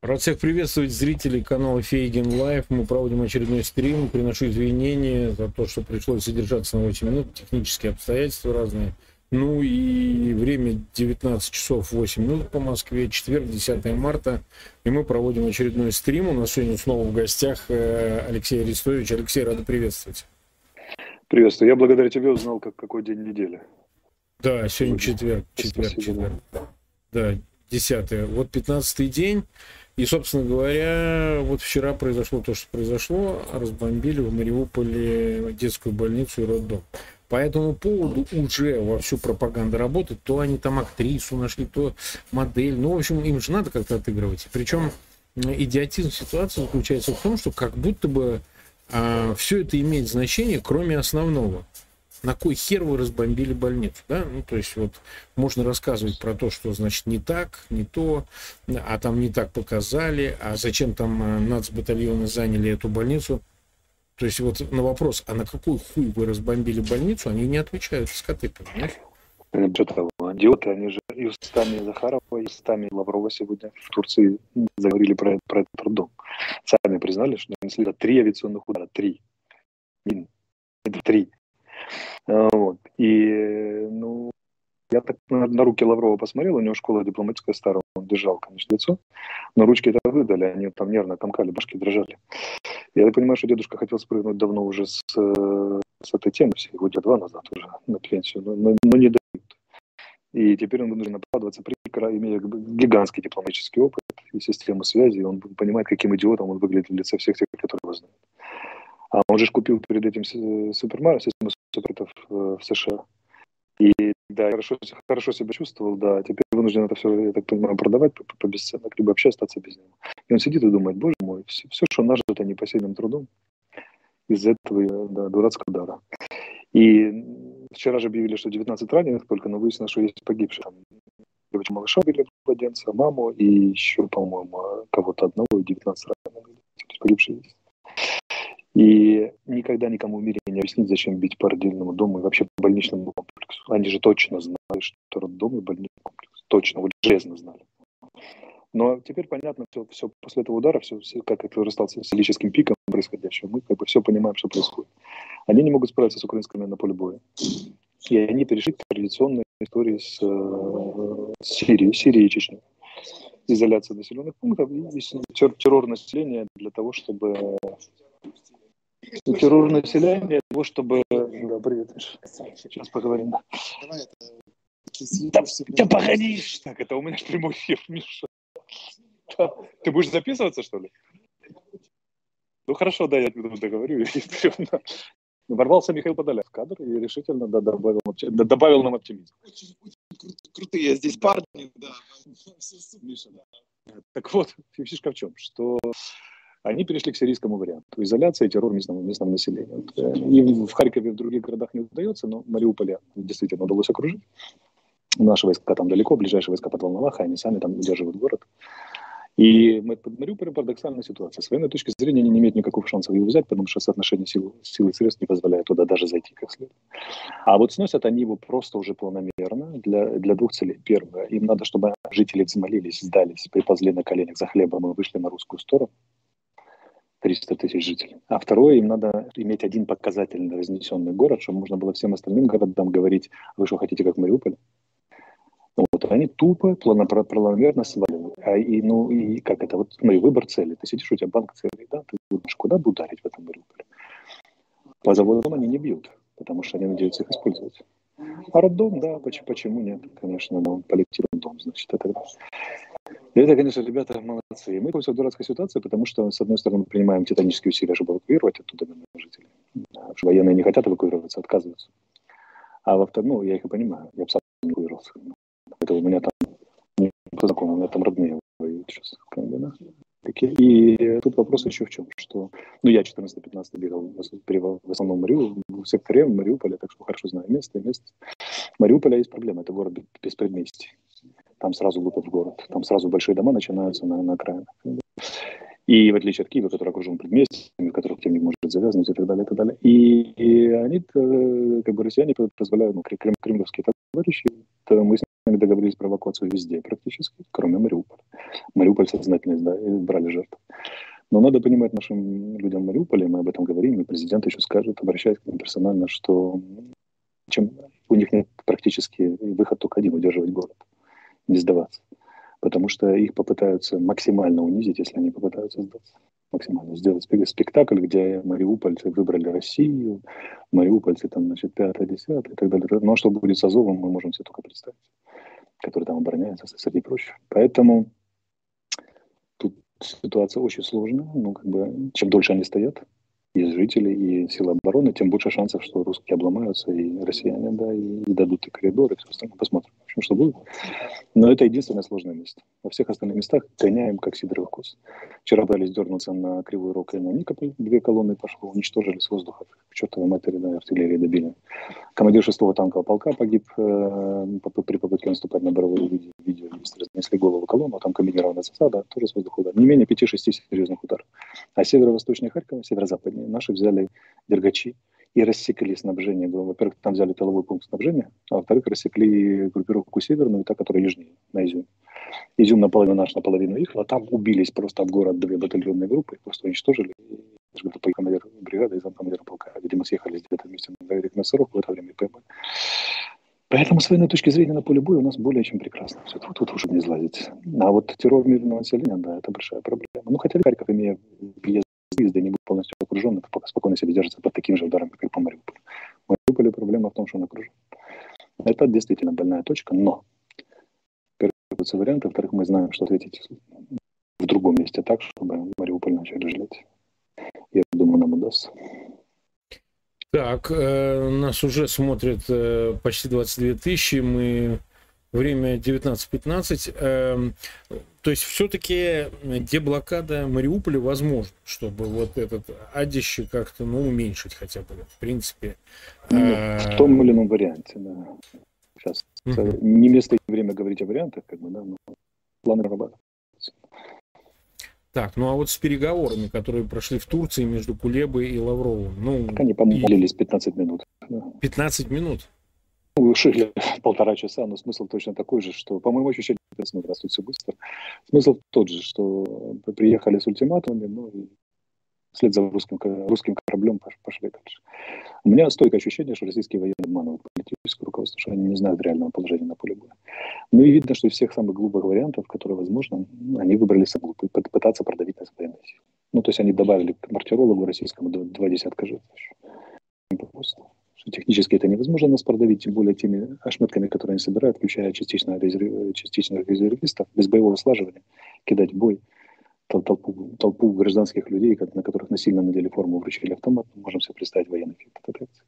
Рад всех приветствовать зрителей канала Фейгин Лайв. Мы проводим очередной стрим. Приношу извинения за то, что пришлось задержаться на 8 минут. Технические обстоятельства разные. Ну и время 19 часов 8 минут по Москве. Четверг, 10 марта. И мы проводим очередной стрим. У нас сегодня снова в гостях Алексей Арестович. Алексей, рада приветствовать. Приветствую. Я благодаря тебе узнал, какой день недели. Да, сегодня четверг. Да, 10-й. Вот 15-й день. И, собственно говоря, вот вчера произошло то, что произошло. Разбомбили в Мариуполе детскую больницу и роддом. По этому поводу уже вовсю пропаганда работает. То они там актрису нашли, то модель. Ну, в общем, им же надо как-то отыгрывать. Причем идиотизм ситуации заключается в том, что как будто бы все это имеет значение, кроме основного. На кой хер вы разбомбили больницу, да? Ну, то есть вот можно рассказывать про то, что, значит, не так, не то, а там не так показали, а зачем там нацбатальоны заняли эту больницу. То есть вот на вопрос, а на какой хуй вы разбомбили больницу, они не отвечают, скоты, понимаешь? Что того, идиоты, они же и устами Захарова, и устами Лаврова сегодня в Турции заговорили про этот роддом. Сами признали, что нанесли 3 авиационных удара, 3. Это 3. Вот. И, ну, я так на руки Лаврова посмотрел, у него школа дипломатическая старая, он держал, конечно, лицо, но ручки это выдали, они там нервно комкали, башки дрожали. Я так понимаю, что дедушка хотел спрыгнуть давно уже с этой темы, года 2 назад уже на пенсию, но не дают. И теперь он вынужден оправдываться, имея гигантский дипломатический опыт и систему связи, он понимает, каким идиотом он выглядит в лице всех тех, которые его знают. А он же купил перед этим систему супермаркетов в США. И да, хорошо себя чувствовал, да. Теперь вынужден это все, я так понимаю, продавать по бесценок, либо вообще остаться без него. И он сидит и думает, боже мой, все что нажито непосильным трудом из-за этого дурацкого удара. И вчера же объявили, что 19 раненых только, но выяснилось, что есть погибшие. Там девочку малыша убили, младенца, маму и еще, по-моему, кого-то одного, и 19 раненых. Погибшие есть. И никогда никому в мире не объяснить, зачем бить по родильному дому и вообще по больничному комплексу. Они же точно знали, что роддом и больничный комплекс. Точно, вот железно знали. Но теперь понятно, все после этого удара, все как это стало силическим пиком происходящего, мы как бы все понимаем, что происходит. Они не могут справиться с украинскими на поле боя. И они перешли к традиционной истории с Сирией и Чечней. Изоляция населенных пунктов и террор населения для того, чтобы... Террор населения для того, чтобы... Да, привет, Миша. Сейчас поговорим. Да погоди! Так, это у меня прямой эфир, Миша. Да. Ты будешь записываться, что ли? Ну хорошо, да, я договорю. Ворвался Михаил Подоляк в кадр и решительно добавил нам оптимизм. Очень крутые здесь парни, да. Миша, да. Так вот, фишка в чем? Что они перешли к сирийскому варианту. Изоляция и террор местного населения. И в Харькове и в других городах не удается, но Мариуполе действительно удалось окружить. Наши войска там далеко, ближайшие войска под Волновахой, они сами там удерживают город. И под Мариуполем парадоксальная ситуация. С военной точки зрения они не имеют никаких шансов его взять, потому что соотношение сил и средств не позволяет туда даже зайти как следует. А вот сносят они его просто уже планомерно для 2 целей. Первое, им надо, чтобы жители взмолились, сдались, приползли на коленях за хлебом и вышли на русскую сторону. 300 тысяч жителей. А второе, им надо иметь один показательно разнесенный город, чтобы можно было всем остальным городам говорить, вы что хотите, как Мариуполь? Вот, они тупо, планомерно сваливают. И как это? Вот смотри, выбор цели. Ты сидишь, у тебя банк целей, да? Ты думаешь, куда бы ударить в этом Мариуполе? По заводам они не бьют, потому что они надеются их использовать. А роддом, да, почему нет? Конечно, но полетит роддом, значит, это... И это, конечно, ребята молодцы. И мы находимся в дурацкой ситуации, потому что, с одной стороны, мы принимаем титанические усилия, чтобы эвакуировать оттуда мирных жителей. Потому что военные не хотят эвакуироваться, отказываются. А во-вторых, я их и понимаю, я бы сам не эвакуировался. Это у меня там не знакомые, у меня там родные воюют сейчас. Да? И тут вопрос еще в чем, что... я 14-15 бегал в основном в секторе в Мариуполе, так что хорошо знаю место. В Мариуполе есть проблема, это город без предместий. Там сразу лупят в город, там сразу большие дома начинаются на окраинах. И в отличие от Киева, который окружен предместьями, в которых тем не может завязнуть и так далее, и так далее. И они, как бы россияне позволяют, кремлевские товарищи, мы с ними договорились про эвакуацию везде практически, кроме Мариуполя. Мариуполь сознательно брали жертв. Но надо понимать нашим людям в Мариуполе, мы об этом говорим, и президент еще скажет, обращаясь к ним персонально, что у них нет практически выход только один — удерживать город, не сдаваться. Потому что их попытаются максимально унизить, если они попытаются сдаться. Максимально сделать спектакль, где мариупольцы выбрали Россию, мариупольцы там, значит, 5-е, 10-е и так далее. Но что будет с Азовом, мы можем себе только представить, который там обороняется, среди прочих. Поэтому тут ситуация очень сложная. Ну, как бы, чем дольше они стоят, и жители, и силы обороны, тем больше шансов, что русские обломаются, и россияне, да, и дадут и коридоры, и все остальное. Посмотрим, в общем, что будет. Но это единственное сложное место. Во всех остальных местах гоняем, как сидоровый коз. Вчера пытались дернуться на Кривой Рог и на Никополь. 2 колонны пошло, уничтожили с воздуха. К чертовой матери, да, артиллерии добили. Командир 6-го танкового полка погиб при попытке наступать на Боровое. Видео есть. Разнесли голову колонну, там комбинированная засада, тоже с воздуха удар. Не менее 5-6 серьезных ударов. А северо-восточнее Харькова, северо-западнее, наши взяли Дергачи и рассекли снабжение. Во-первых, там взяли тыловой пункт снабжения, а во-вторых, рассекли группировку северную, та, которая южнее, на Изюм. Изюм наполовину наш, наполовину их, а там убились просто в город 2 батальонные группы, просто уничтожили. И командир бригады и замкомандира полка, видимо, съехались где-то вместе на срок в это время ПМ. Поэтому с военной точки зрения на поле боя у нас более чем прекрасно. Все, тут уже не излазить. А вот террор мирного населения, да, это большая проблема. Ну, хотя Харьков, имея въезды, не будет полностью окружен, это пока спокойно себе держится под таким же ударом, как и по Мариуполю. В Мариуполе проблема в том, что он окружен. Это действительно больная точка, но первый вариант, во-вторых, мы знаем, что ответить в другом месте так, чтобы Мариуполь начали жалеть. Я думаю, нам удастся. Так, нас уже смотрят почти 22 тысячи, мы время 19:15. То есть все-таки деблокада Мариуполя возможна, чтобы вот этот адище как-то, уменьшить хотя бы, в принципе. В том или ином варианте, да. Сейчас не место и время говорить о вариантах, как бы, да, но планы разрабатываются. Так, а вот с переговорами, которые прошли в Турции между Кулебой и Лавровым. Так они помолились 15 минут. Да. 15 минут? Решили 1,5 часа, но смысл точно такой же, что, по моему ощущению, растут все быстро. Смысл тот же, что приехали с ультиматумами, и вслед за русским кораблем пошли дальше. У меня стойкое ощущение, что российские военные обманывают политическое руководство, что они не знают реального положения на поле боя. И видно, что из всех самых глупых вариантов, которые возможны, они выбрали самый глупый, пытаться продавить нас военной силой. То есть они добавили к мартирологу российскому 2 десятка жертв. Технически это невозможно нас продавить, тем более теми ошметками, которые они собирают, включая частичных резервистов, без боевого слаживания, кидать в бой толпу гражданских людей, на которых насильно надели форму, вручили автомат, можем себе представить военный эффект этой акции.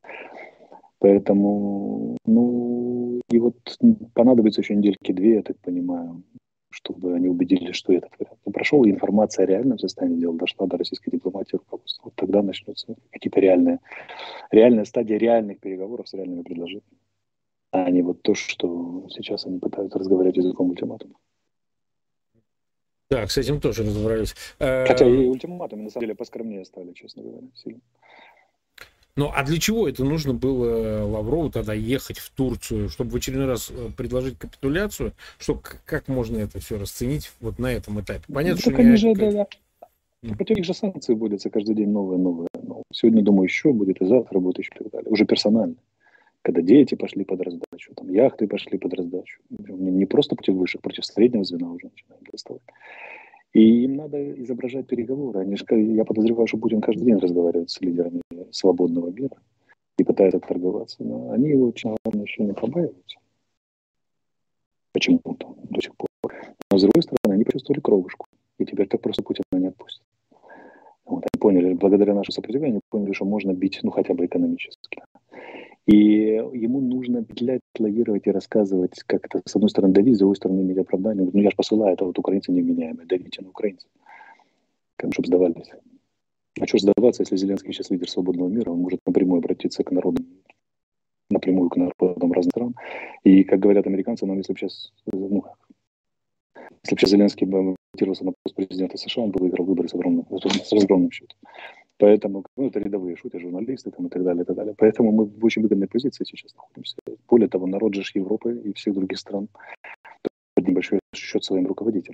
Поэтому, и вот понадобится еще недельки-2, я так понимаю, чтобы они убедились, что этот вариант прошел, и информация о реальном состоянии дела дошла до российской дипломатии и руководства. Вот тогда начнутся какие-то реальная стадия реальных переговоров с реальными предложениями, а не вот то, что сейчас они пытаются разговаривать языком ультиматума. Так, с этим тоже разобрались. Хотя и ультиматумы, на самом деле, поскромнее стали, честно говоря, сильно. А для чего это нужно было Лаврову тогда ехать в Турцию, чтобы в очередной раз предложить капитуляцию? Как можно это все расценить вот на этом этапе? Понятно, что они же, против них же санкции вводятся каждый день новые. Сегодня, думаю, еще будет, и завтра будет еще и так далее. Уже персонально. Когда дети пошли под раздачу, яхты пошли под раздачу. Не просто против высших, против среднего звена уже начинают доставать. И им надо изображать переговоры. Я подозреваю, что Путин каждый день разговаривает с лидерами свободного мира и пытается торговаться. Но они его очень еще не побаиваются. Почему-то до сих пор. Но с другой стороны, они почувствовали кровушку. И теперь так просто Путина не отпустит. Они поняли, благодаря нашему сопротивлению, поняли, что можно бить, хотя бы экономически. И ему нужно петлять, лавировать и рассказывать, как это, с одной стороны, давить, с другой стороны, иметь оправдание. Я же посылаю, это украинцы невменяемые, давите на украинцев. Чтобы сдавались. А что сдаваться, если Зеленский сейчас лидер свободного мира, он может напрямую обратиться к народам разных стран. И, как говорят американцы, если бы сейчас, Зеленский бы баллотировался на пост президента США, он бы выиграл выборы с разгромным счетом. Поэтому, это рядовые шутки, журналисты и так далее, и так далее. Поэтому мы в очень выгодной позиции сейчас находимся. Более того, народ же Европы и всех других стран под небольшой счет своим руководителям.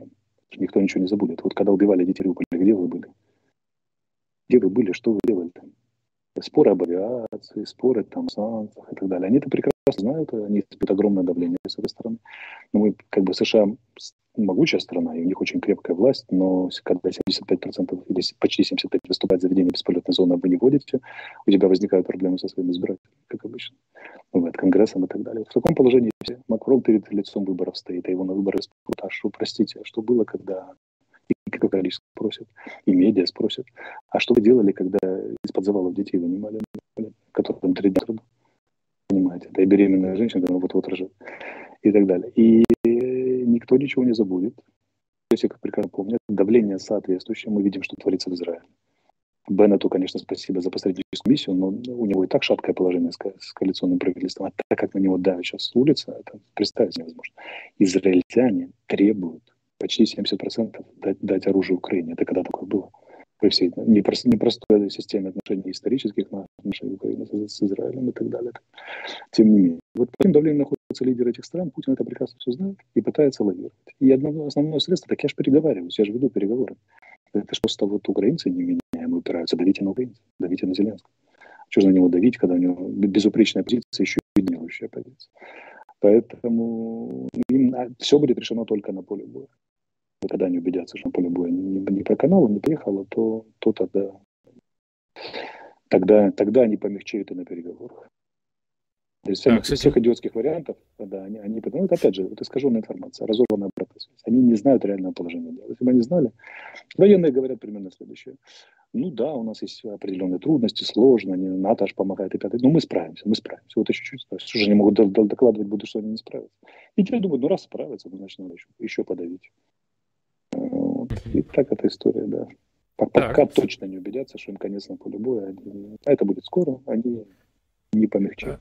Никто ничего не забудет. Вот когда убивали детей в Мариуполе, где вы были? Где вы были, что вы делали там? Споры об авиации, споры там, о санкциях и так далее. Они это прекрасно знают, они испытывают огромное давление с этой стороны. Но мы, как бы, США могучая страна, и у них очень крепкая власть, но когда 75% или почти 75% выступает за введение бесполетной зоны, вы не вводите, у тебя возникают проблемы со своими избирателями, как обычно. Бывает, Конгрессом и так далее. В таком положении все. Макрон перед лицом выборов стоит, а его на выборы спрашивают, а что, простите, а что было, когда... И какое количество спросят, и медиа спросят. А что вы делали, когда из-под завалов детей вынимали, которые там 3 дня труда? Понимаете, это и беременная женщина, которая вот-вот рожает, и так далее. И никто ничего не забудет. Все, как прекрасно помнят, давление соответствующее. Мы видим, что творится в Израиле. Беннету, конечно, спасибо за посредническую миссию, но у него и так шаткое положение с коалиционным правительством. А так как на него давят сейчас с улицы, это представить невозможно. Израильтяне требуют почти 70% дать оружие Украине. Это когда такое было? При всей непростой системе отношений исторических отношений Украины с Израилем и так далее. Тем не менее. Вот под этим давлением находятся лидеры этих стран. Путин это прекрасно все знает и пытается лавировать. И основное средство, так я же переговариваюсь, я же веду переговоры. Это ж просто вот украинцы невменяемые упираются. Давите на украинцев, давите на Зеленского. Что же на него давить, когда у него безупречная позиция, еще и беднеющая позиция. Поэтому им все будет решено только на поле боя. Когда они убедятся, что на поле боя не проканало, не приехало, то тогда они помягчеют и на переговорах. То есть всех идиотских вариантов, да, они потому, это опять же, это искаженная информация, разорванная обратная связь. Они не знают реального положения дела. Если бы они знали, военные говорят примерно следующее. Ну да, у нас есть определенные трудности, сложно, НАТО аж помогает и пятое. Но мы справимся. Вот еще чуть справимся. Что же они могут докладывать будут, что они не справятся? И те думают, ну раз справятся, значит надо еще подавить. Вот. И так эта история, да. Пока точно не убедятся, что им конец на поле боя, а это будет скоро, они не помягчают.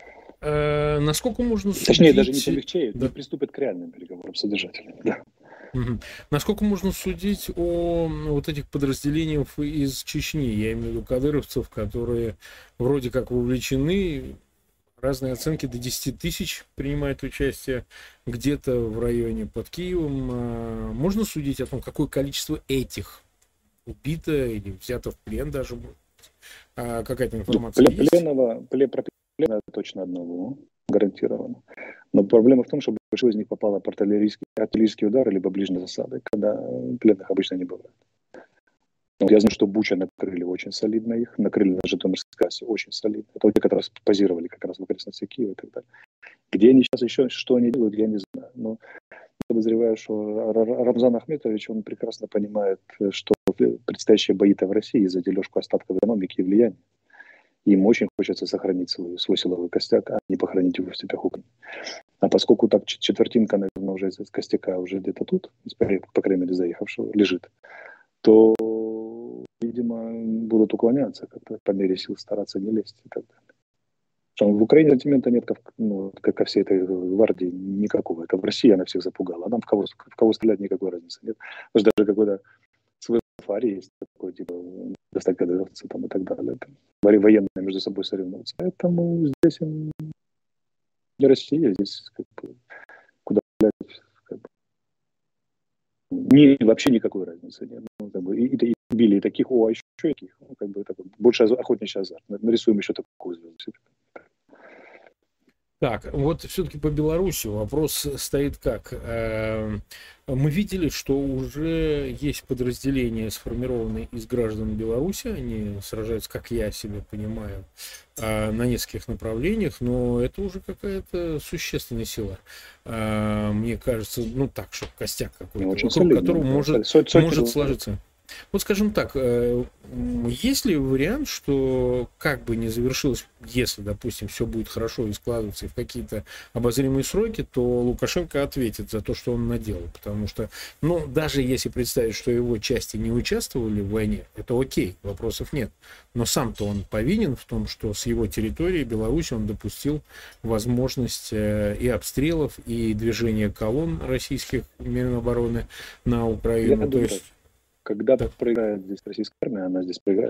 Насколько можно судить... Точнее, даже не помягчеют, не приступят к реальным переговорам содержательным. Да. Насколько можно судить о вот этих подразделениях из Чечни, я имею в виду кадыровцев, которые вроде как вовлечены, разные оценки до 10 тысяч принимают участие где-то в районе под Киевом. Можно судить о том, какое количество этих убито или взято в плен даже будет? Какая-то информация есть? Пленного точно одного, гарантированно. Но проблема в том, что большинство из них попало под артиллерийский удар либо ближней засады, когда пленных обычно не бывает. Но я знаю, что Буча накрыли очень солидно их, накрыли на Житомирской трассе очень солидно. Это те, которые позировали как раз в окрестностях Киева и так далее. Где они сейчас еще, что они делают, я не знаю. Но подозреваю, что Рамзан Ахметович, он прекрасно понимает, что предстоящие бои-то в России за дележку остатков экономики и влияния. Им очень хочется сохранить свой силовой костяк, а не похоронить его в степях Украины. А поскольку так четвертинка, наверное, уже из костяка уже где-то тут, по крайней мере, заехавшего, лежит, то, видимо, будут уклоняться как-то по мере сил, стараться не лезть и так далее. Что в Украине сантимента нет, как ко всей этой гвардии, никакого. Это в России она всех запугала, а нам в кого стрелять никакой разницы нет. Потому что даже когда свой фаре есть такой, типа, достать кадыровца там и так далее. Военные между собой соревнуются. Поэтому здесь не Россия, здесь как бы, куда как бы, вообще никакой разницы нет. Ну, как бы, и били и таких, а еще таких. Ну, как бы, такой, больше охотничий азарт. Нарисуем еще такую звезду. Так, вот все-таки по Беларуси вопрос стоит как? Мы видели, что уже есть подразделения, сформированные из граждан Беларуси, они сражаются, как я себе понимаю, на нескольких направлениях, но это уже какая-то существенная сила. Мне кажется, ну так, чтобы костяк какой-то, вокруг которого может сложиться. Вот скажем так, есть ли вариант, что как бы не завершилось, если, допустим, все будет хорошо и складываться и в какие-то обозримые сроки, то Лукашенко ответит за то, что он наделал. Потому что, ну, даже если представить, что его части не участвовали в войне, это окей, вопросов нет. Но сам-то он повинен в том, что с его территории Беларуси он допустил возможность и обстрелов, и движения колонн российских Минобороны на Украину. То есть... Когда проиграет здесь российская армия, она здесь проиграет.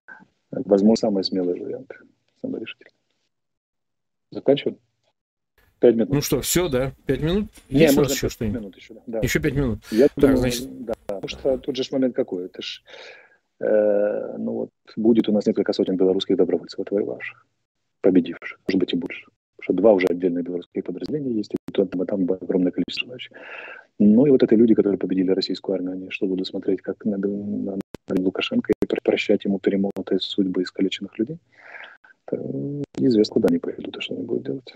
Возможно, самый смелый вариант. Самый решительный. Заканчиваем? 5 минут. Ну что, все, да? 5 минут? Не, Есть у нас можно еще 5 что-нибудь? минут еще. Да. Еще 5 минут. Я думаю, значит... да, потому что тут же момент какой. Это ж, ну вот, будет у нас несколько сотен белорусских добровольцев, отвоевавших, победивших, может быть и больше. Потому что 2 уже отдельные белорусские подразделения есть, и там огромное количество желающих. Ну и вот это люди, которые победили российскую армию, они что, будут смотреть, как на Лукашенко и прощать ему перемотанные судьбы искалеченных людей? Это неизвестно, куда они пойдут и что они будут делать.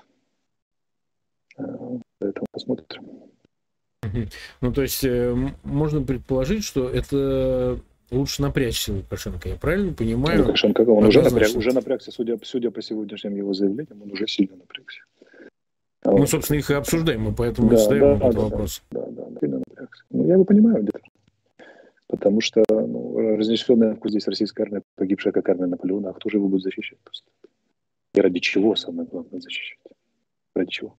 Поэтому посмотрим. Ну, то есть, можно предположить, что это лучше напрячься Лукашенко. Я правильно понимаю? Лукашенко, он уже напрягся, судя по сегодняшним его заявлениям, он уже сильно напрягся. Мы, собственно, их и обсуждаем, мы поэтому и задаем этот вопрос. Да, сильно напрягся. Ну, я его понимаю где-то. Потому что разнесенная здесь российская армия, погибшая как армия Наполеона, а кто же его будет защищать просто? И ради чего, самое главное, защищать? Ради чего?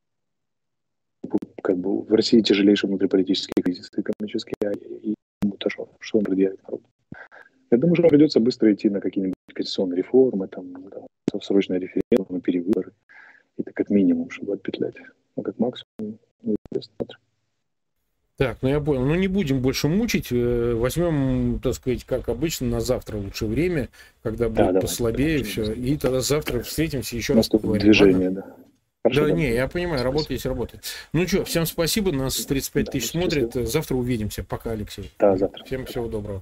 Как бы в России тяжелейший внутриполитический кризис экономический, и ему-то что он предъявит народу? Я думаю, что придется быстро идти на какие-нибудь конституционные реформы, там, срочные референдумы, перевыборы. Это как минимум, чтобы отпетлять. А как максимум, смотрим. Так, ну я понял. Ну не будем больше мучить. Возьмем, так сказать, как обычно, на завтра лучше время, когда будет послабее все. И тогда завтра встретимся, еще раз поговорим. Движение, да. Хорошо, да, не, я понимаю, работа есть работа. Ну что, всем спасибо, нас 35 тысяч смотрят. Завтра увидимся. Пока, Алексей. Да, завтра. Всем всего доброго.